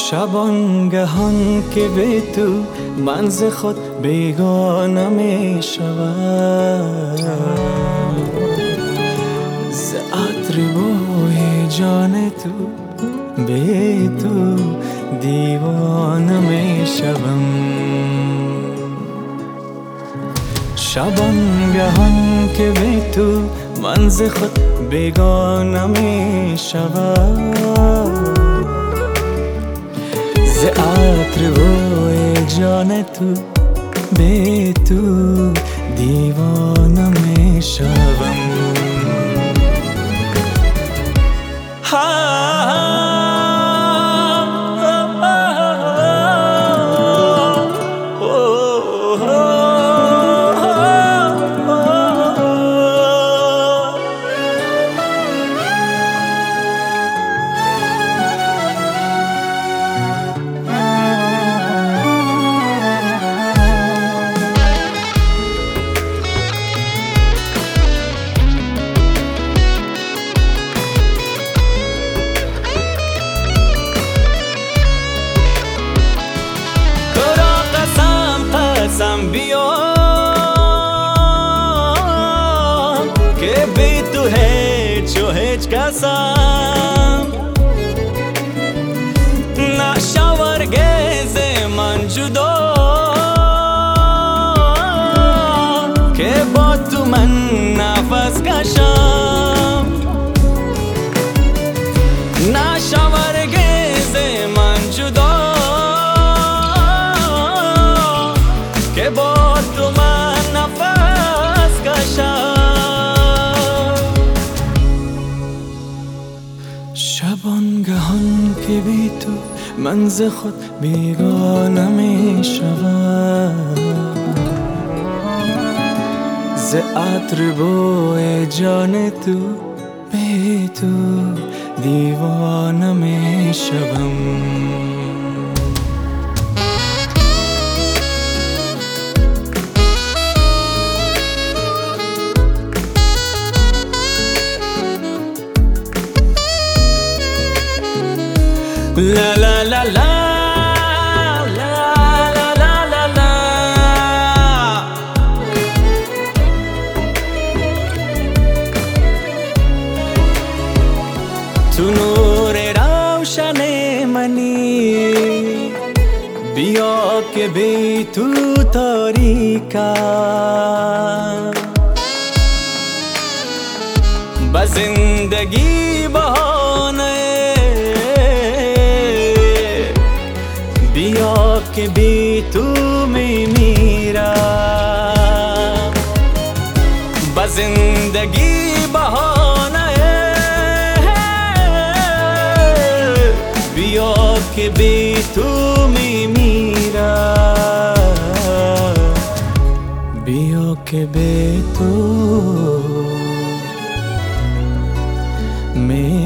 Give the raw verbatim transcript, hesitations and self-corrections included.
شبانگهان که به تو من ز خود بیگانه می شود، ز عطر بوی جان تو به تو دیوانه می شوم. شبانگهان که به تو من ز خود بیگانه می شود، ز عطر بوی جان تو به تو دیوانه می شوم. بیا که بی تو هیچ و هیچ کسم نشورگز من جدا، که با تو من نفس کشم نشورگز من جدا، که با تو من نفس کشم. شبانگهان که بی تو من ز خود بیگانه می شود، ز عطر بوی جان تو به تو دیوانه می شوم. La la la la la la la la la تو نور روشن منی بیا که بی تو تاریکم، با زندگی بهانه بیا که بی تو می میرم، با زندگی بهانه بیا که بی تو می میرم، بیا که بی تو می